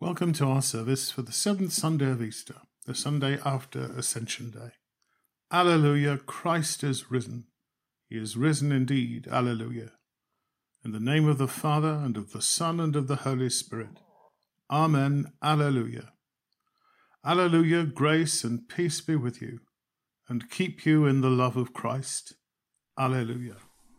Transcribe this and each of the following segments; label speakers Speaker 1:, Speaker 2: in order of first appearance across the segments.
Speaker 1: Welcome to our service for the seventh Sunday of Easter, the Sunday after Ascension Day. Alleluia, Christ is risen. He is risen indeed. Alleluia. In the name of the Father, and of the Son, and of the Holy Spirit. Amen. Alleluia. Alleluia, grace and peace be with you, and keep you in the love of Christ. Alleluia.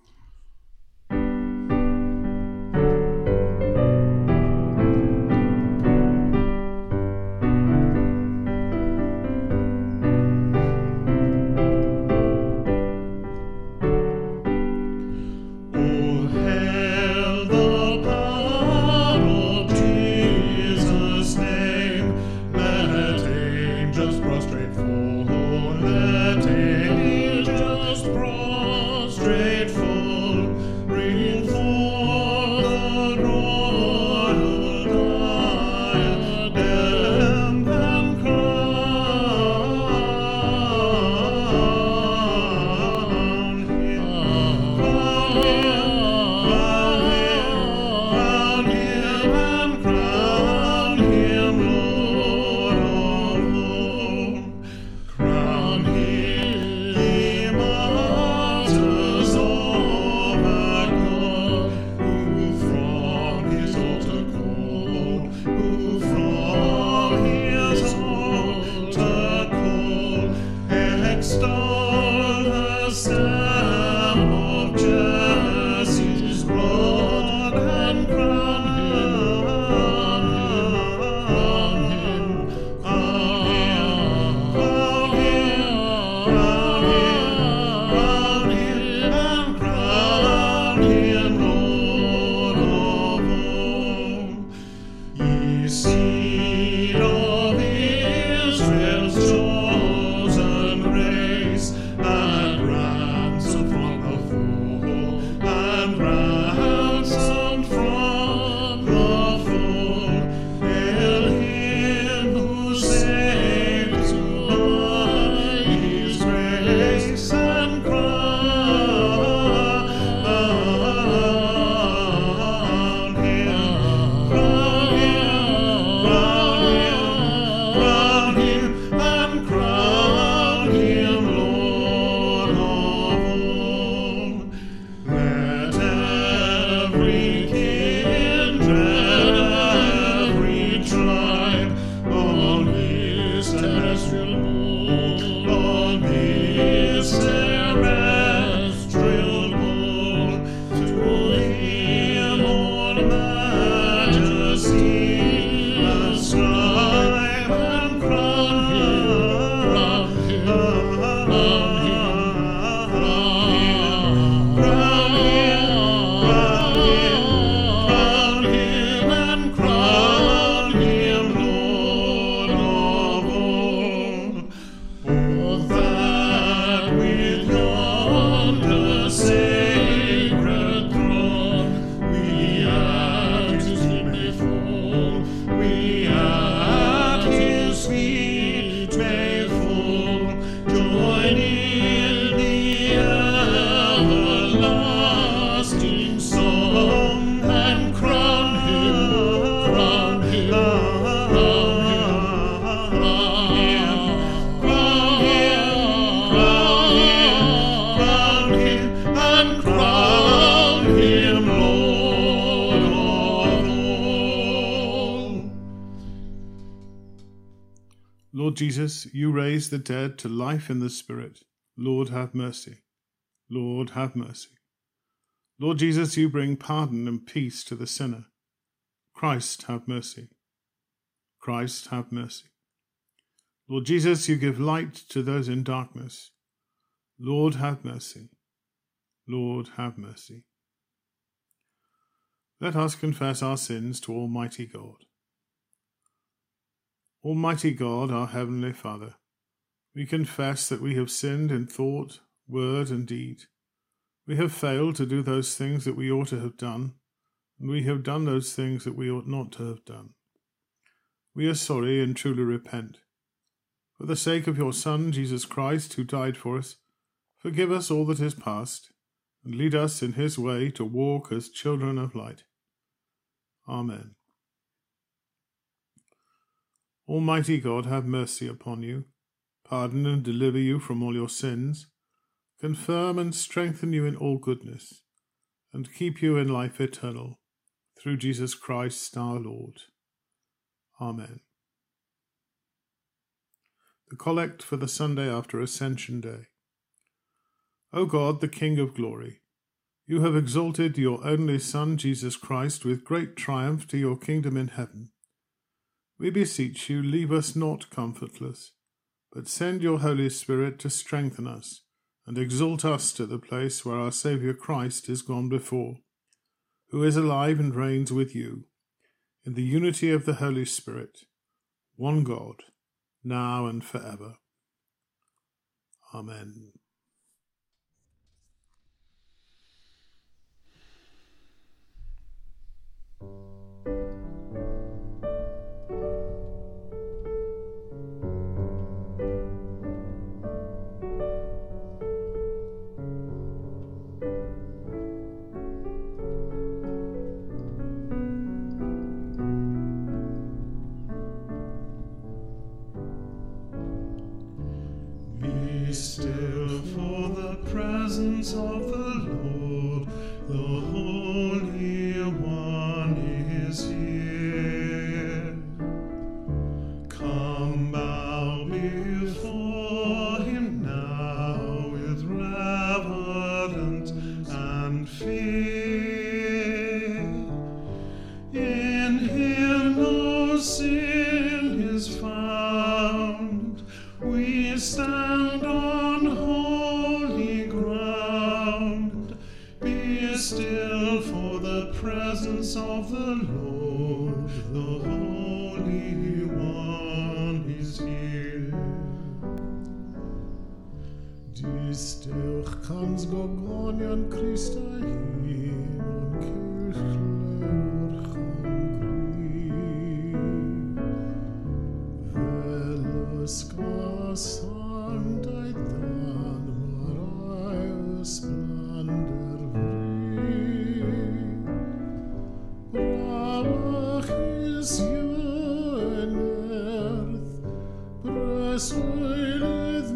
Speaker 1: Lord Jesus, you raise the dead to life in the Spirit. Lord, have mercy. Lord, have mercy. Lord Jesus, you bring pardon and peace to the sinner. Christ, have mercy. Christ, have mercy. Lord Jesus, you give light to those in darkness. Lord, have mercy. Lord, have mercy. Let us confess our sins to Almighty God. Almighty God, our Heavenly Father, we confess that we have sinned in thought, word, and deed. We have failed to do those things that we ought to have done, and we have done those things that we ought not to have done. We are sorry and truly repent. For the sake of your Son, Jesus Christ, who died for us, forgive us all that is past, and lead us in his way to walk as children of light. Amen. Almighty God, have mercy upon you, pardon and deliver you from all your sins, confirm and strengthen you in all goodness, and keep you in life eternal, through Jesus Christ our Lord. Amen. The Collect for the Sunday after Ascension Day. O God, the King of glory, you have exalted your only Son, Jesus Christ, with great triumph to your kingdom in heaven. We beseech you, leave us not comfortless, but send your Holy Spirit to strengthen us and exalt us to the place where our Saviour Christ is gone before, who is alive and reigns with you, in the unity of the Holy Spirit, one God, now and forever. Amen.
Speaker 2: Be still for the presence of the Lord, the Holy One is here. Come bow before him now with reverence and fear. In him no sin is found. We stand on holy ground. Be still for the presence of the Lord, the Holy One is here.
Speaker 3: Dis durch kans gogonian Christa hin und kirchleur changri. Velos sang dai dan marai splander vri. Bravach is you in earth, preswylid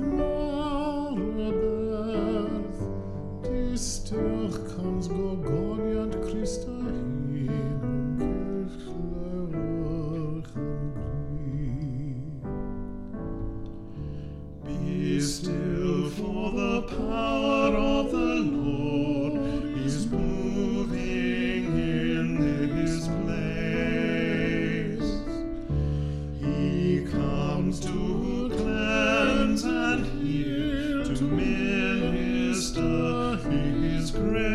Speaker 3: marabeth. Dis durch kans gogonian Christa hin und kirchleur changri.
Speaker 2: Be still, for the power of the Lord is moving in this place. He comes to cleanse and heal, to minister his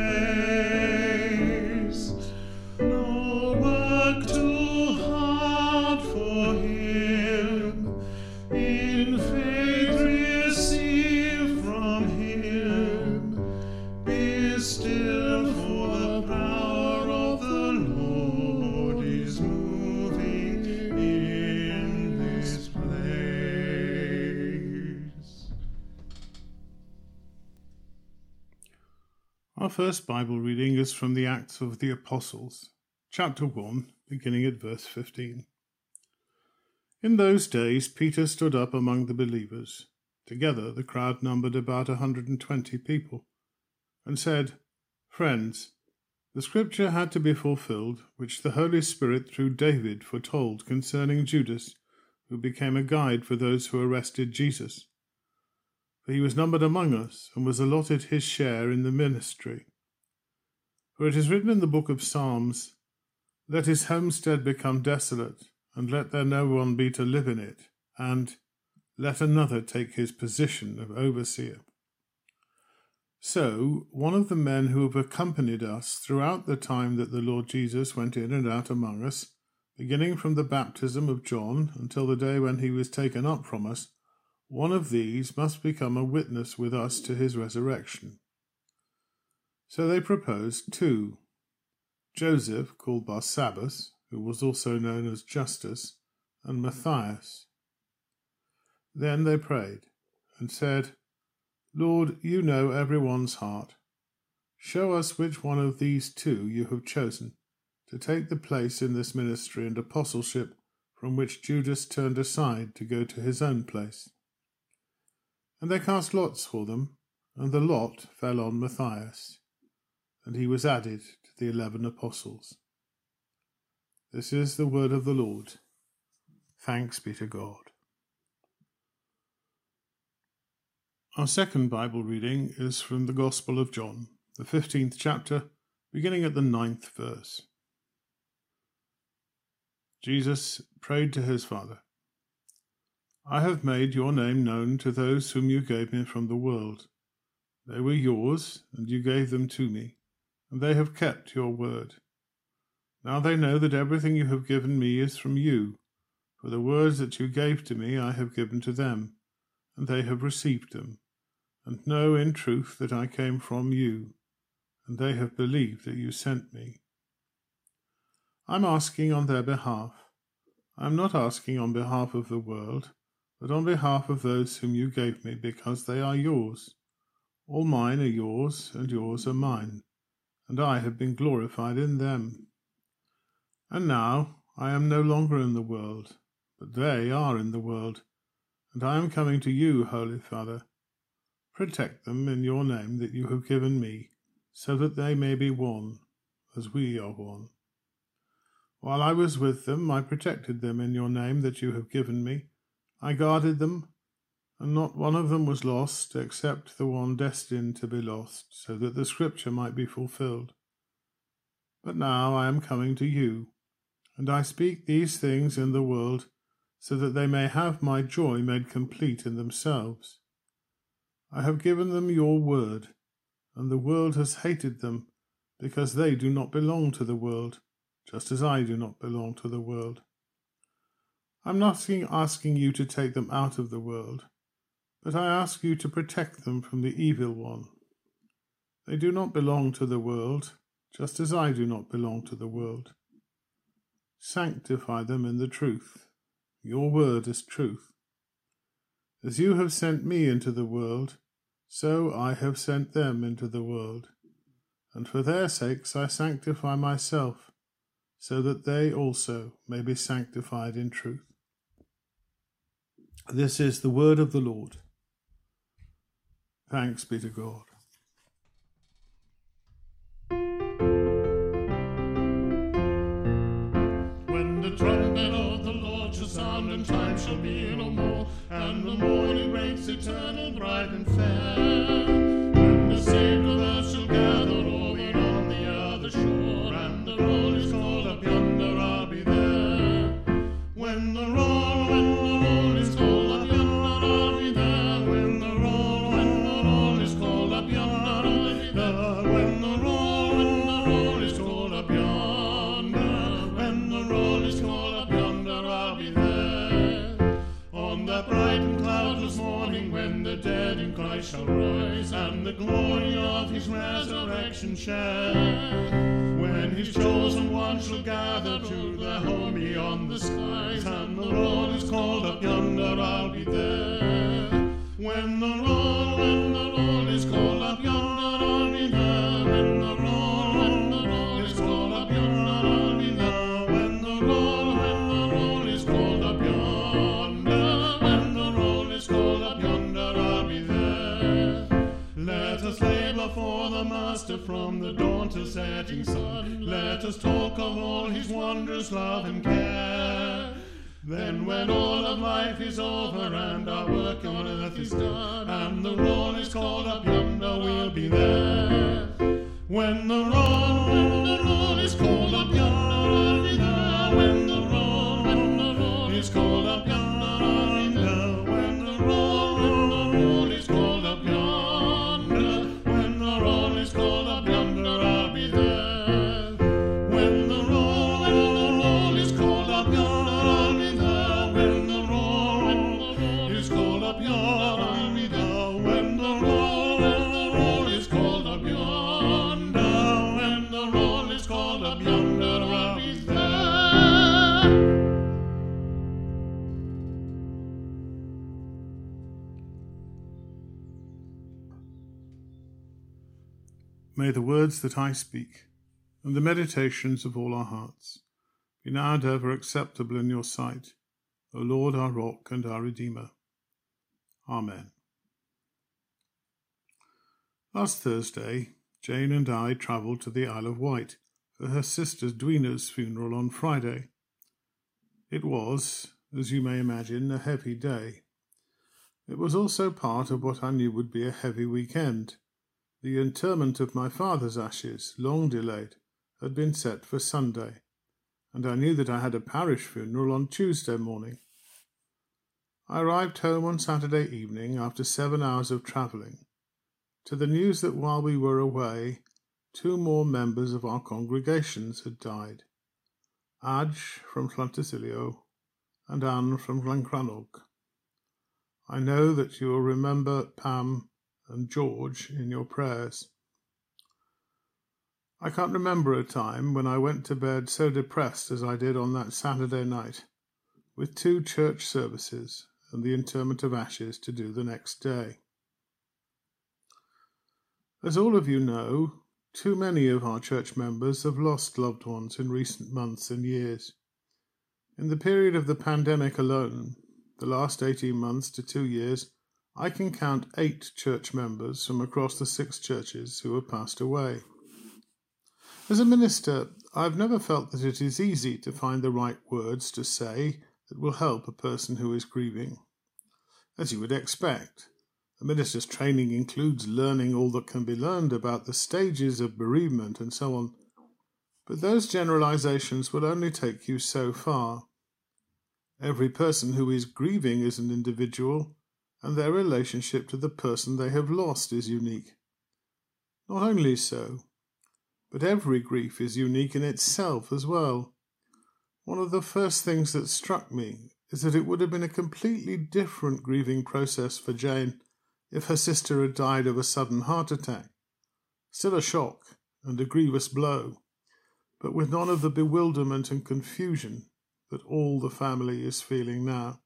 Speaker 2: grace. No work too hard for him. In faith receive from him. Be still, for the power of the Lord is moving in this place.
Speaker 1: Our first Bible reading is from the Acts of the Apostles, chapter 1, beginning at verse 15. In those days Peter stood up among the believers. Together the crowd numbered about 120 people, and said, Friends, the scripture had to be fulfilled, which the Holy Spirit through David foretold concerning Judas, who became a guide for those who arrested Jesus. For he was numbered among us, and was allotted his share in the ministry. For it is written in the book of Psalms, Let his homestead become desolate, and let there no one be to live in it, and let another take his position of overseer. So one of the men who have accompanied us throughout the time that the Lord Jesus went in and out among us, beginning from the baptism of John until the day when he was taken up from us, one of these must become a witness with us to his resurrection. So they proposed two, Joseph, called Barsabbas, who was also known as Justus, and Matthias. Then they prayed and said, Lord, you know everyone's heart. Show us which one of these two you have chosen to take the place in this ministry and apostleship from which Judas turned aside to go to his own place. And they cast lots for them, and the lot fell on Matthias, and he was added to the 11 apostles. This is the word of the Lord. Thanks be to God. Our second Bible reading is from the Gospel of John, the 15th chapter, beginning at the 9th verse. Jesus prayed to his Father, I have made your name known to those whom you gave me from the world. They were yours, and you gave them to me, and they have kept your word. Now they know that everything you have given me is from you, for the words that you gave to me I have given to them, and they have received them, and know in truth that I came from you, and they have believed that you sent me. I'm asking on their behalf. I'm not asking on behalf of the world, but on behalf of those whom you gave me, because they are yours. All mine are yours, and yours are mine, and I have been glorified in them. And now I am no longer in the world, but they are in the world, and I am coming to you, Holy Father. Protect them in your name that you have given me, so that they may be one, as we are one. While I was with them, I protected them in your name that you have given me. I guarded them, and not one of them was lost, except the one destined to be lost, so that the scripture might be fulfilled. But now I am coming to you, and I speak these things in the world, so that they may have my joy made complete in themselves. I have given them your word, and the world has hated them, because they do not belong to the world, just as I do not belong to the world. I'm not asking you to take them out of the world, but I ask you to protect them from the evil one. They do not belong to the world, just as I do not belong to the world. Sanctify them in the truth. Your word is truth. As you have sent me into the world, so I have sent them into the world, and for their sakes I sanctify myself, so that they also may be sanctified in truth. This is the word of the Lord. Thanks be to God.
Speaker 3: When the trumpet of the Lord shall sound, and time shall be no more, and the morning breaks eternal, bright and fair, when the saved of earth shall gather over on the other shore, and the roll is called up yonder, I'll be there. When the roll is called up yonder, I'll be there. When the roll is called up yonder, I'll be there. When the roll is called up yonder, when the roll is called up yonder, I'll be there. On that bright and cloudless morning, when the dead in Christ shall rise, and the glory of his resurrection share, when his chosen ones shall gather to their home beyond the skies, and the roll is called up yonder, I'll be there. When the roll is called up yonder, I'll be there. When the roll is called up yonder, I'll be there. When the roll is called up yonder, when the roll is called up yonder, I'll be there. Let us labor for the Master from the dawn to setting sun. Let us talk of all his wondrous love and care. Then when all of life is over and our work on earth is done, and the roll is called up yonder, we'll be there. When the roll is called up yonder, I'll be there. When the roll is called up yonder, I'll be there. When the roll is called up yonder, when the roll is called up yonder, I'll be there. When the roll is called up yonder, I'll be there. When the roll is called up yonder, I'll be there. When the roll is called up yonder, when the roll is called up yonder, I'll be there.
Speaker 1: May the words that I speak and the meditations of all our hearts be now and ever acceptable in your sight, O Lord, our rock and our Redeemer. Amen. Last Thursday, Jane and I travelled to the Isle of Wight for her sister Dwina's funeral on Friday. It was, as you may imagine, a heavy day. It was also part of what I knew would be a heavy weekend. The interment of my father's ashes, long delayed, had been set for Sunday, and I knew that I had a parish funeral on Tuesday morning. I arrived home on Saturday evening after 7 hours of travelling, to the news that while we were away, 2 more members of our congregations had died. Adge from Llantysilio and Anne from Llancrannog. I know that you will remember Pam and George in your prayers. I can't remember a time when I went to bed so depressed as I did on that Saturday night, with 2 church services and the interment of ashes to do the next day. As all of you know, too many of our church members have lost loved ones in recent months and years. In the period of the pandemic alone, the last 18 months to 2 years, I can count 8 church members from across the 6 churches who have passed away. As a minister, I've never felt that it is easy to find the right words to say that will help a person who is grieving. As you would expect, a minister's training includes learning all that can be learned about the stages of bereavement and so on, but those generalizations will only take you so far. Every person who is grieving is an individual, and their relationship to the person they have lost is unique. Not only so, but every grief is unique in itself as well. One of the first things that struck me is that it would have been a completely different grieving process for Jane if her sister had died of a sudden heart attack. Still a shock and a grievous blow, but with none of the bewilderment and confusion that all the family is feeling now.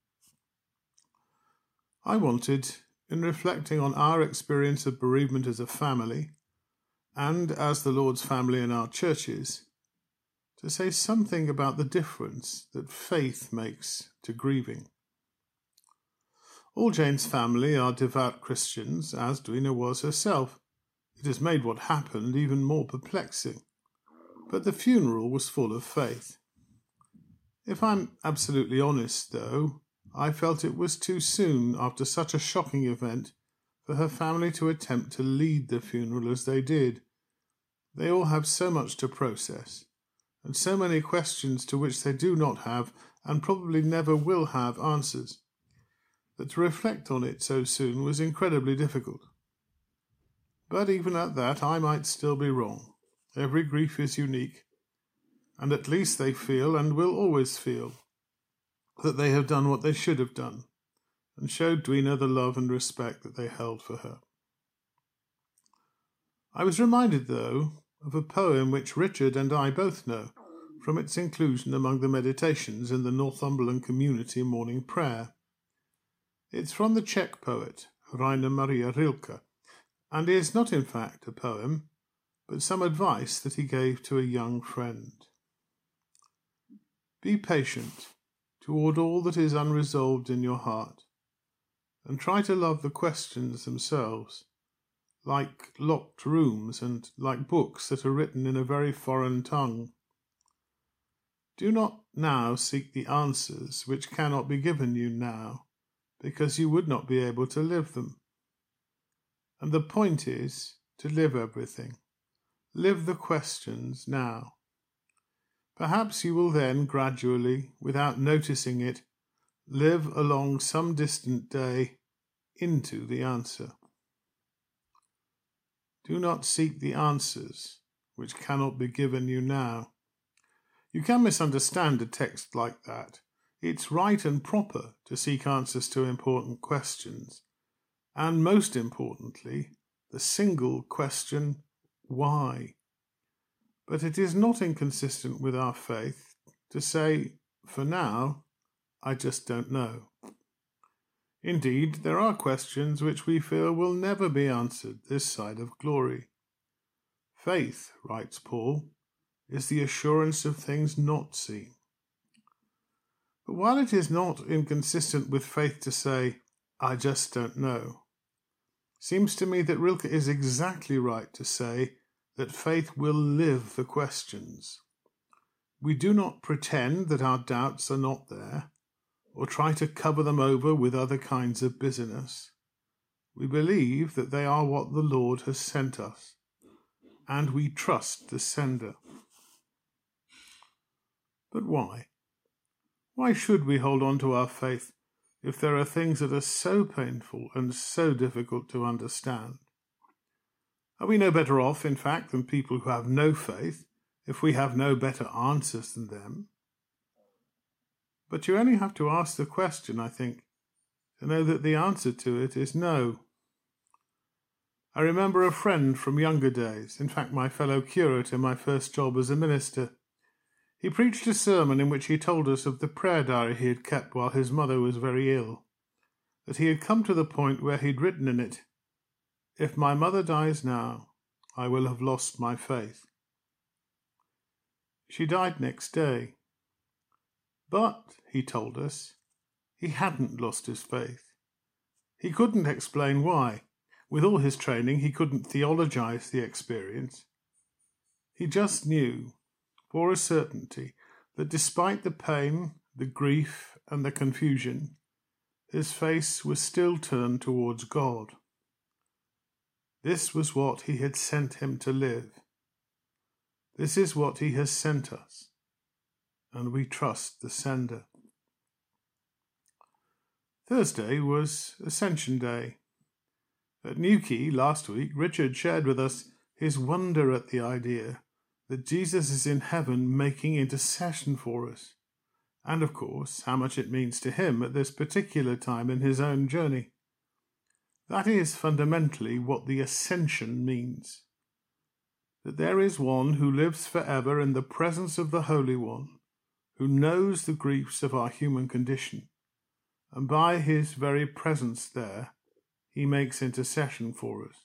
Speaker 1: I wanted, in reflecting on our experience of bereavement as a family, and as the Lord's family in our churches, to say something about the difference that faith makes to grieving. All Jane's family are devout Christians, as Dwina was herself. It has made what happened even more perplexing. But the funeral was full of faith. If I'm absolutely honest, though, I felt it was too soon after such a shocking event for her family to attempt to lead the funeral as they did. They all have so much to process, and so many questions to which they do not have, and probably never will have, answers, that to reflect on it so soon was incredibly difficult. But even at that, I might still be wrong. Every grief is unique, and at least they feel, and will always feel, that they have done what they should have done, and showed Dwina the love and respect that they held for her. I was reminded, though, of a poem which Richard and I both know, from its inclusion among the meditations in the Northumberland Community Morning Prayer. It's from the Czech poet Rainer Maria Rilke, and is not in fact a poem, but some advice that he gave to a young friend. Be patient toward all that is unresolved in your heart, and try to love the questions themselves, like locked rooms and like books that are written in a very foreign tongue. Do not now seek the answers which cannot be given you now, because you would not be able to live them. And the point is to live everything. Live the questions now. Perhaps you will then gradually, without noticing it, live along some distant day into the answer. Do not seek the answers which cannot be given you now. You can misunderstand a text like that. It's right and proper to seek answers to important questions, and most importantly, the single question, why? But it is not inconsistent with our faith to say, for now, I just don't know. Indeed, there are questions which we feel will never be answered this side of glory. Faith, writes Paul, is the assurance of things not seen. But while it is not inconsistent with faith to say, I just don't know, seems to me that Rilke is exactly right to say that faith will live the questions. We do not pretend that our doubts are not there, or try to cover them over with other kinds of busyness. We believe that they are what the Lord has sent us, and we trust the sender. But why? Why should we hold on to our faith if there are things that are so painful and so difficult to understand? Are we no better off, in fact, than people who have no faith if we have no better answers than them? But you only have to ask the question, I think, to know that the answer to it is no. I remember a friend from younger days, in fact my fellow curate in my first job as a minister. He preached a sermon in which he told us of the prayer diary he had kept while his mother was very ill, that he had come to the point where he'd written in it, "If my mother dies now, I will have lost my faith." She died next day. But, he told us, he hadn't lost his faith. He couldn't explain why. With all his training, he couldn't theologize the experience. He just knew, for a certainty, that despite the pain, the grief, and the confusion, his face was still turned towards God. This was what he had sent him to live. This is what he has sent us, and we trust the sender. Thursday was Ascension Day. At Newquay last week, Richard shared with us his wonder at the idea that Jesus is in heaven making intercession for us, and of course how much it means to him at this particular time in his own journey. That is fundamentally what the ascension means, that there is one who lives forever in the presence of the Holy One, who knows the griefs of our human condition, and by his very presence there, he makes intercession for us.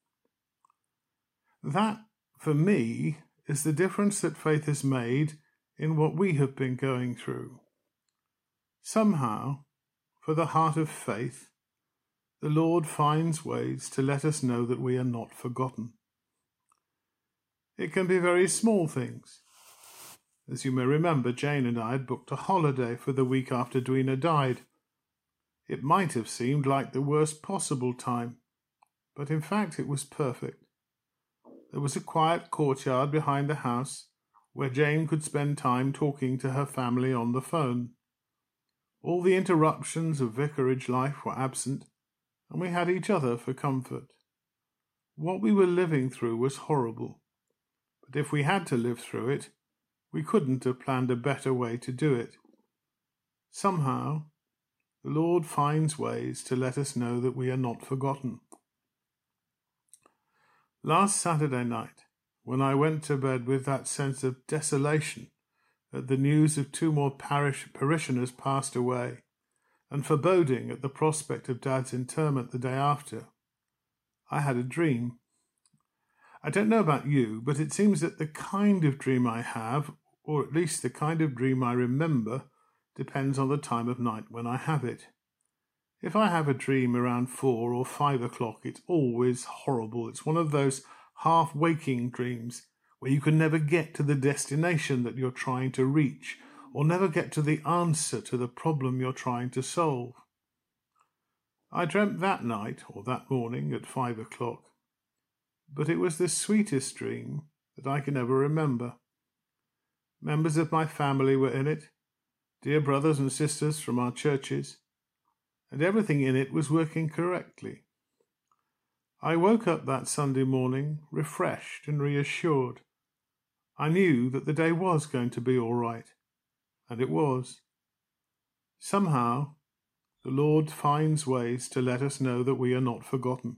Speaker 1: That, for me, is the difference that faith has made in what we have been going through. Somehow, for the heart of faith, the Lord finds ways to let us know that we are not forgotten. It can be very small things. As you may remember, Jane and I had booked a holiday for the week after Edwina died. It might have seemed like the worst possible time, but in fact it was perfect. There was a quiet courtyard behind the house where Jane could spend time talking to her family on the phone. All the interruptions of vicarage life were absent, and we had each other for comfort. What we were living through was horrible, but if we had to live through it, we couldn't have planned a better way to do it. Somehow, the Lord finds ways to let us know that we are not forgotten. Last Saturday night, when I went to bed with that sense of desolation at the news of 2 more parishioners passed away, and foreboding at the prospect of Dad's interment the day after, I had a dream. I don't know about you, but it seems that the kind of dream I have, or at least the kind of dream I remember, depends on the time of night when I have it. If I have a dream around 4 or 5 o'clock, it's always horrible. It's one of those half-waking dreams where you can never get to the destination that you're trying to reach, or never get to the answer to the problem you're trying to solve. I dreamt that night, or that morning, at 5 o'clock, but it was the sweetest dream that I can ever remember. Members of my family were in it, dear brothers and sisters from our churches, and everything in it was working correctly. I woke up that Sunday morning refreshed and reassured. I knew that the day was going to be all right, and it was. Somehow, the Lord finds ways to let us know that we are not forgotten.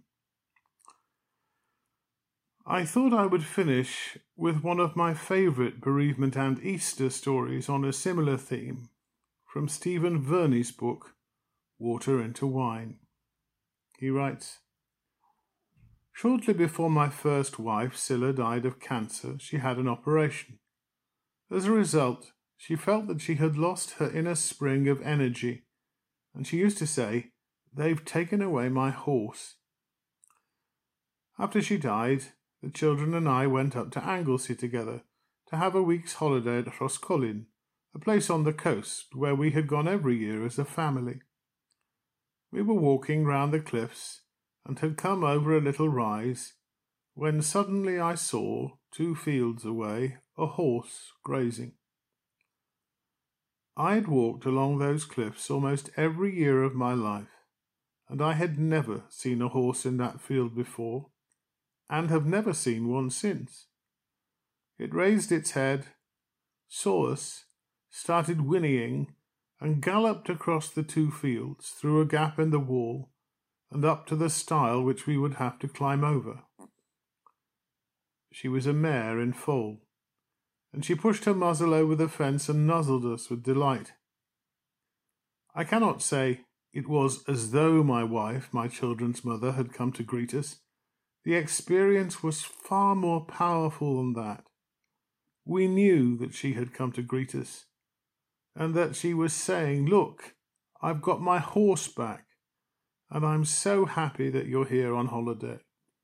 Speaker 1: I thought I would finish with one of my favourite bereavement and Easter stories on a similar theme, from Stephen Verney's book, Water into Wine. He writes, "Shortly before my first wife, Scylla, died of cancer, she had an operation. As a result, she felt that she had lost her inner spring of energy, and she used to say, "They've taken away my horse." After she died, the children and I went up to Anglesey together to have a week's holiday at Roscollin, a place on the coast where we had gone every year as a family. We were walking round the cliffs and had come over a little rise, when suddenly I saw, 2 fields away, a horse grazing. I had walked along those cliffs almost every year of my life, and I had never seen a horse in that field before, and have never seen one since. It raised its head, saw us, started whinnying, and galloped across the 2 fields, through a gap in the wall, and up to the stile which we would have to climb over. She was a mare in foal, and she pushed her muzzle over the fence and nuzzled us with delight. I cannot say it was as though my wife, my children's mother, had come to greet us. The experience was far more powerful than that. We knew that she had come to greet us, and that she was saying, "Look, I've got my horse back, and I'm so happy that you're here on holiday."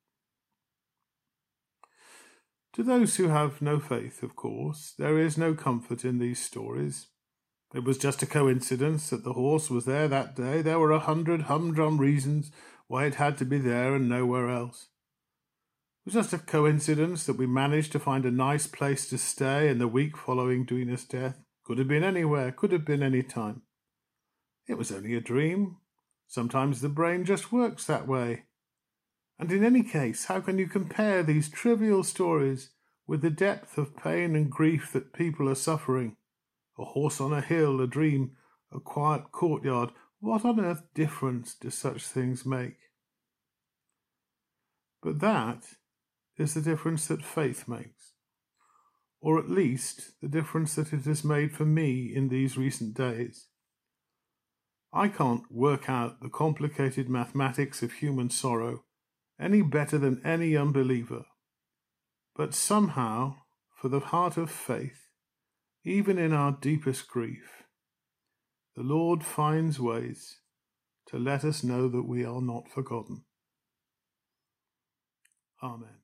Speaker 1: To those who have no faith, of course, there is no comfort in these stories. It was just a coincidence that the horse was there that day. There were 100 humdrum reasons why it had to be there and nowhere else. It was just a coincidence that we managed to find a nice place to stay in the week following Duina's death. Could have been anywhere, could have been any time. It was only a dream. Sometimes the brain just works that way. And in any case, how can you compare these trivial stories with the depth of pain and grief that people are suffering? A horse on a hill, a dream, a quiet courtyard. What on earth difference do such things make? But that is the difference that faith makes, or at least the difference that it has made for me in these recent days. I can't work out the complicated mathematics of human sorrow any better than any unbeliever, but somehow, for the heart of faith, even in our deepest grief, the Lord finds ways to let us know that we are not forgotten. Amen.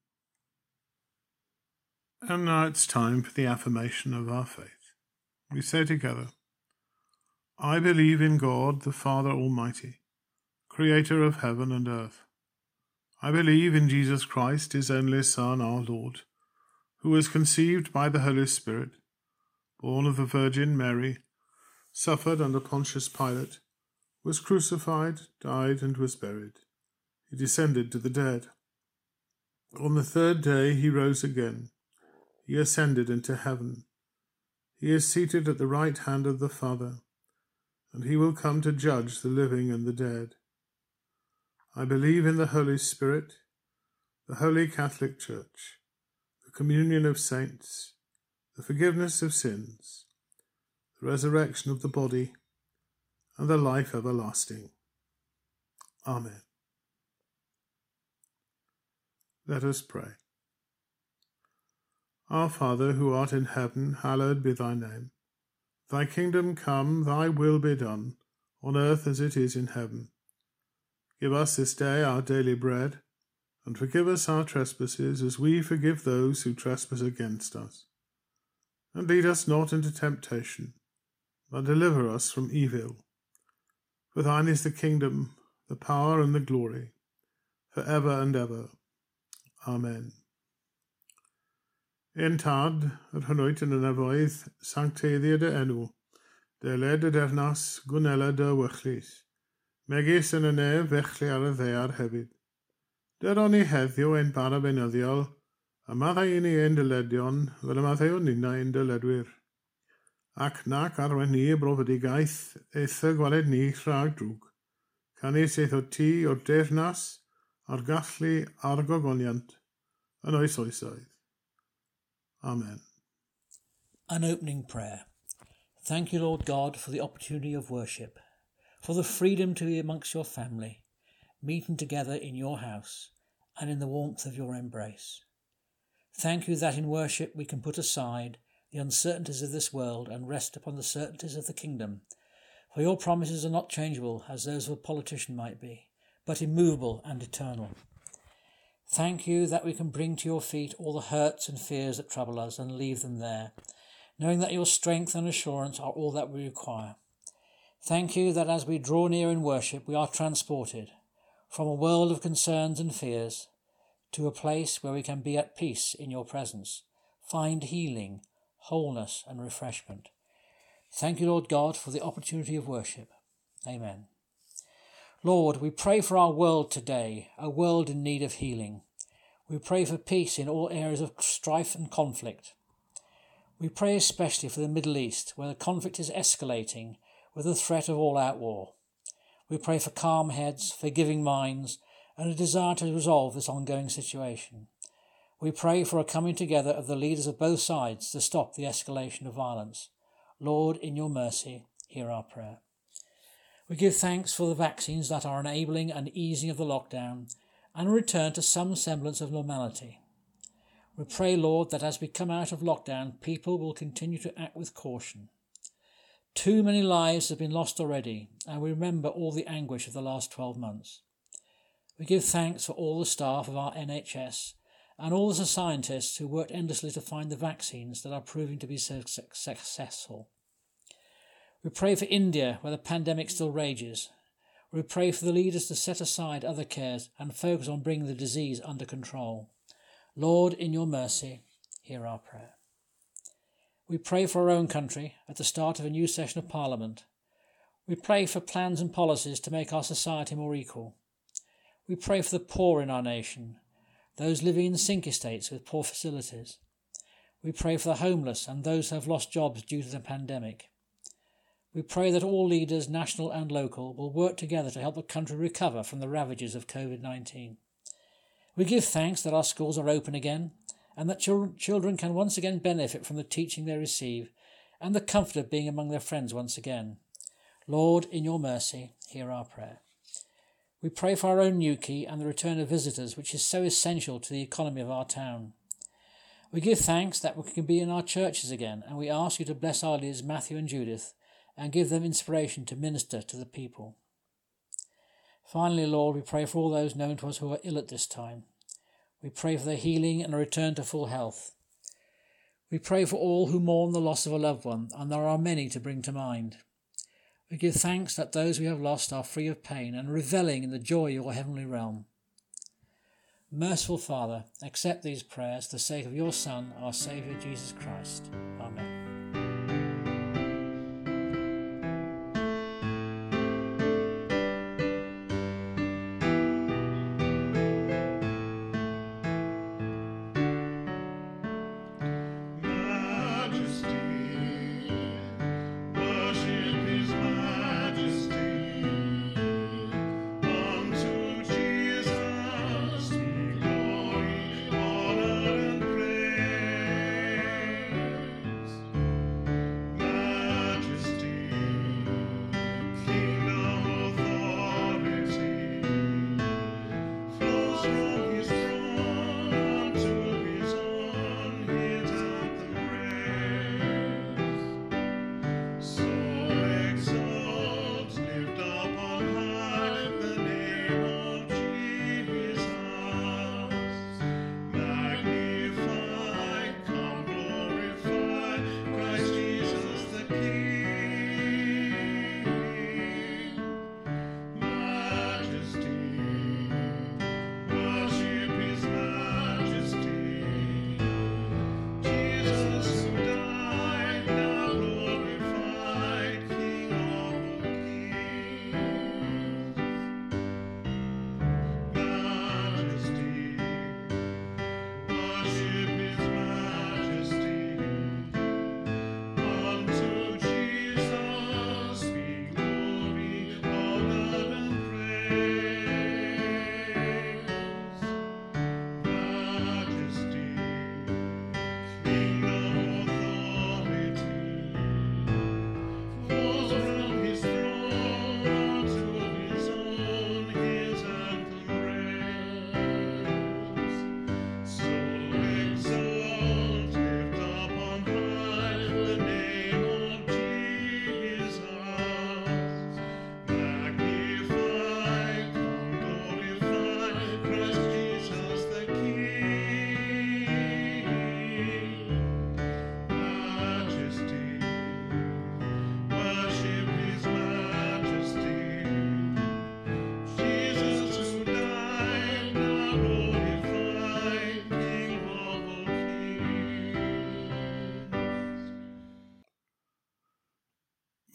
Speaker 1: And now it's time for the affirmation of our faith. We say together, "I believe in God, the Father Almighty, creator of heaven and earth. I believe in Jesus Christ, his only Son, our Lord, who was conceived by the Holy Spirit, born of the Virgin Mary, suffered under Pontius Pilate, was crucified, died, and was buried. He descended to the dead. On the 3rd day he rose again. He ascended into heaven. He is seated at the right hand of the Father, and he will come to judge the living and the dead. I believe in the Holy Spirit, the Holy Catholic Church, the communion of saints, the forgiveness of sins, the resurrection of the body, and the life everlasting. Amen." Let us pray. Our Father, who art in heaven, hallowed be thy name. Thy kingdom come, thy will be done, on earth as it is in heaven. Give us this day our daily bread, and forgive us our trespasses, as we forgive those who trespass against us. And lead us not into temptation, but deliver us from evil. For thine is the kingdom, the power, and the glory, for ever and ever. Amen. En tad, yr hynwyd yn y nefoedd, sancteiddiad y enw, deled y defnas, gwneled y wychlys, megis yn y nef fechli ar y ddear hefyd. Dyron ni heddiw ein bara benyddiol, a maddau ni ein dyledion, fel y maddau ni ein dyledwyr. Ac nac arwen ni brofedigaeth, eitha gwaled ni rhag drwg, canis eith o ti o'r deyrnas, a'r gallu a'r gogoniant, yn oes oesoedd. Amen.
Speaker 4: An opening prayer. Thank you, Lord God, for the opportunity of worship, for the freedom to be amongst your family, meeting together in your house and in the warmth of your embrace. Thank you that in worship we can put aside the uncertainties of this world and rest upon the certainties of the kingdom. For your promises are not changeable as those of a politician might be, but immovable and eternal. Thank you that we can bring to your feet all the hurts and fears that trouble us and leave them there, knowing that your strength and assurance are all that we require. Thank you that as we draw near in worship, we are transported from a world of concerns and fears to a place where we can be at peace in your presence, find healing, wholeness and refreshment. Thank you, Lord God, for the opportunity of worship. Amen. Lord, we pray for our world today, a world in need of healing. We pray for peace in all areas of strife and conflict. We pray especially for the Middle East, where the conflict is escalating with the threat of all-out war. We pray for calm heads, forgiving minds, and a desire to resolve this ongoing situation. We pray for a coming together of the leaders of both sides to stop the escalation of violence. Lord, in your mercy, hear our prayer. We give thanks for the vaccines that are enabling an easing of the lockdown and a return to some semblance of normality. We pray, Lord, that as we come out of lockdown, people will continue to act with caution. Too many lives have been lost already, and we remember all the anguish of the last 12 months. We give thanks for all the staff of our NHS and all the scientists who worked endlessly to find the vaccines that are proving to be so successful. We pray for India, where the pandemic still rages. We pray for the leaders to set aside other cares and focus on bringing the disease under control. Lord, in your mercy, hear our prayer. We pray for our own country at the start of a new session of Parliament. We pray for plans and policies to make our society more equal. We pray for the poor in our nation, those living in sink estates with poor facilities. We pray for the homeless and those who have lost jobs due to the pandemic. We pray that all leaders, national and local, will work together to help the country recover from the ravages of COVID-19. We give thanks that our schools are open again and that children can once again benefit from the teaching they receive and the comfort of being among their friends once again. Lord, in your mercy, hear our prayer. We pray for our own Newquay and the return of visitors, which is so essential to the economy of our town. We give thanks that we can be in our churches again, and we ask you to bless our leaders Matthew and Judith and give them inspiration to minister to the people. Finally, Lord, we pray for all those known to us who are ill at this time. We pray for their healing and a return to full health. We pray for all who mourn the loss of a loved one, and there are many to bring to mind. We give thanks that those we have lost are free of pain and revelling in the joy of your heavenly realm. Merciful Father, accept these prayers for the sake of your Son, our Saviour Jesus Christ. Amen.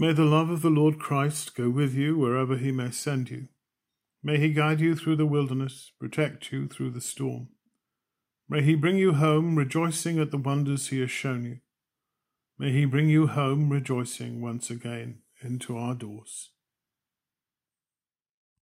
Speaker 1: May the love of the Lord Christ go with you wherever he may send you. May he guide you through the wilderness, protect you through the storm. May he bring you home rejoicing at the wonders he has shown you. May he bring you home rejoicing once again into our doors.